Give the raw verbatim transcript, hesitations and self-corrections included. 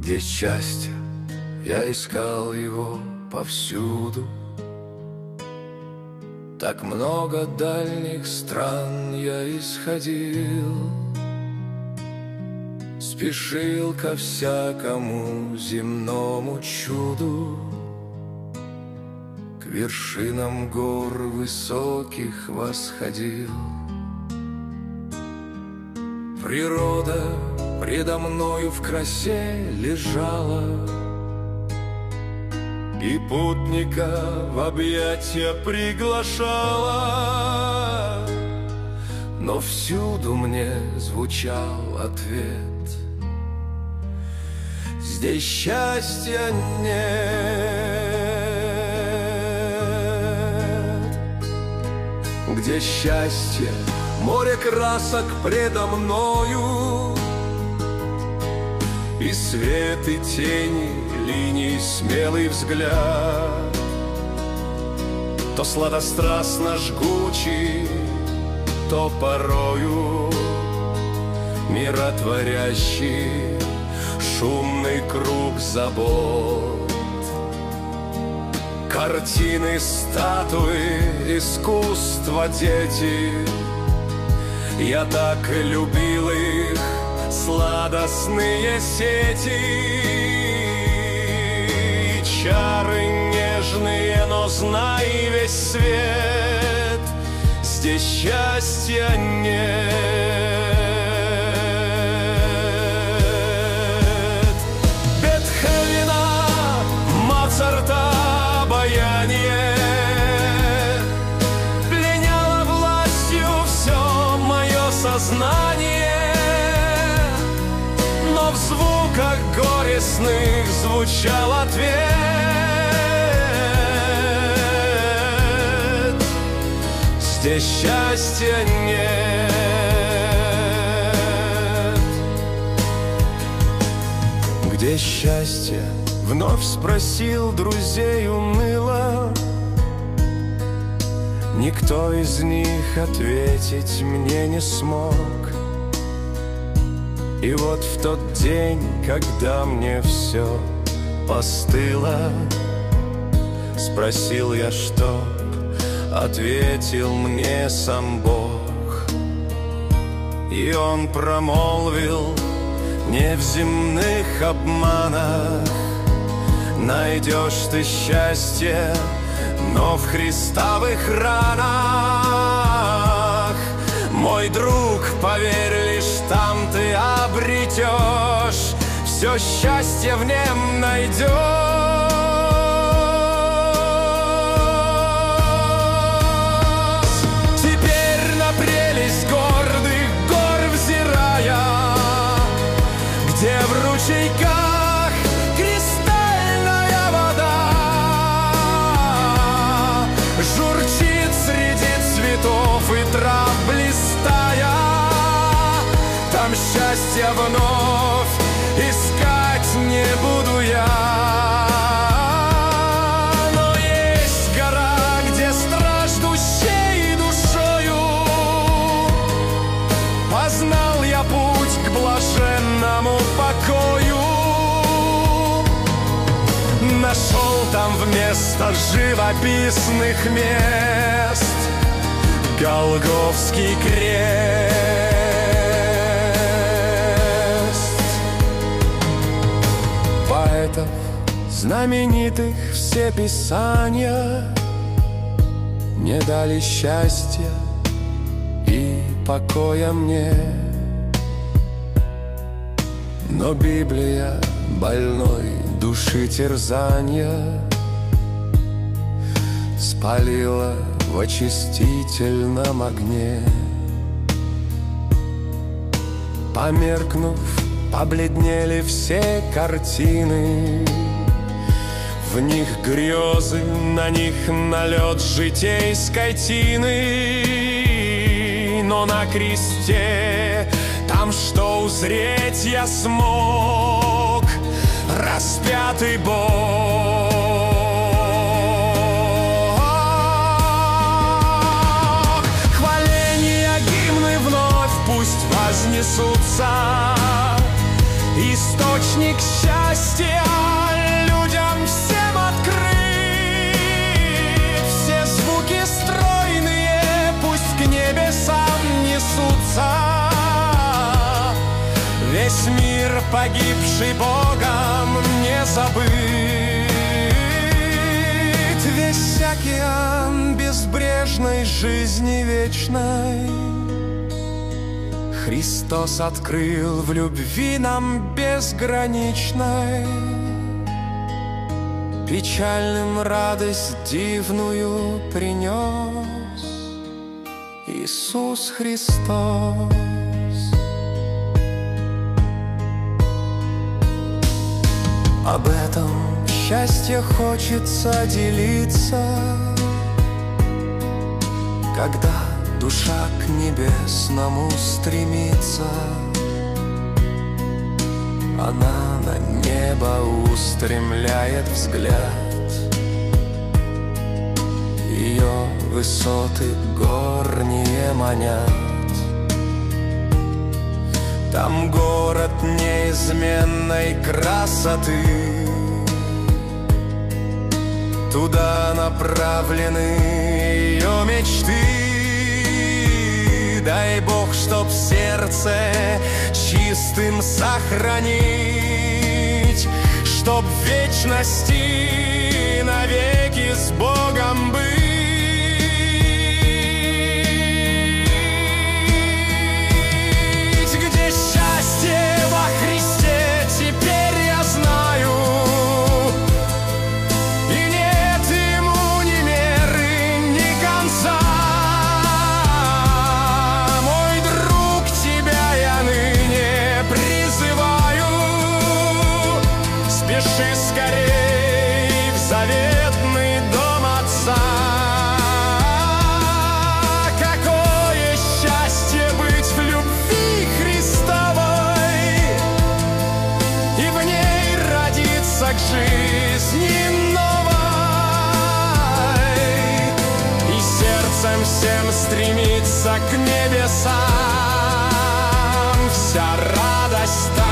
Где счастье, я искал его повсюду. Так много дальних стран я исходил, спешил ко всякому земному чуду, к вершинам гор высоких восходил. Природа предо мною в красе лежала, и путника в объятия приглашала, но всюду мне звучал ответ: здесь счастья нет. Где счастье, море красок предо мною, и свет, и тени, линий смелый взгляд, то сладострастно жгучий, то порою миротворящий шумный круг забот. Картины, статуи, искусства, дети, я так любил их, сладостные сети. Чары нежные, но знай весь свет, здесь счастья нет. Бетховена, Моцарта обаяние пленяло властью все мое сознание, но в звуках горестных звучал ответ: здесь счастья нет. Где счастье? Вновь спросил друзей уныло. Никто из них ответить мне не смог. И вот в тот день, когда мне все постыло, спросил я, что ответил мне сам Бог. И Он промолвил: не в земных обманах найдешь ты счастье, но в Христовых ранах. Мой друг, поверь, лишь там ты обретешь, все счастье в нем найдешь. Теперь на прелесть гордых гор взирая, где в ручейках кристальная вода журчит среди цветов и трав блистая, там счастье вновь искать не буду я. Но есть гора, где страждущей душою познал я путь к блаженному покою. Нашел там вместо живописных мест Голгофский крест. Поэтов знаменитых все писания не дали счастья и покоя мне, но Библия больной души терзания спалила в очистительном огне. Померкнув, побледнели все картины, в них грезы, на них налет житейской тины. Но на кресте, там что узреть я смог, распятый Бог. Хваления, гимны вновь пусть вознесутся, источник счастья людям всем открыть. Все звуки стройные пусть к небесам несутся. Весь мир, погибший Богом, не забыт. Весь океан безбрежной жизни вечной Христос открыл в любви нам безграничной. Печальным радость дивную принес Иисус Христос. Об этом счастье хочется делиться, когда душа к небесному стремится. Она на небо устремляет взгляд, ее высоты горние манят. Там город неизменной красоты, туда направлены ее мечты. Дай Бог, чтоб сердце чистым сохранить, чтоб в вечности навеки с Богом быть. Где счастье во Христе, теперь я знаю, и нет ему ни меры, ни конца. Мой друг, тебя я ныне призываю, спеши скорей в заветный дом Отца. Какое счастье быть в любви Христовой и в ней родиться к жизни новой, и сердцем всем стремиться к небесам. Вся радость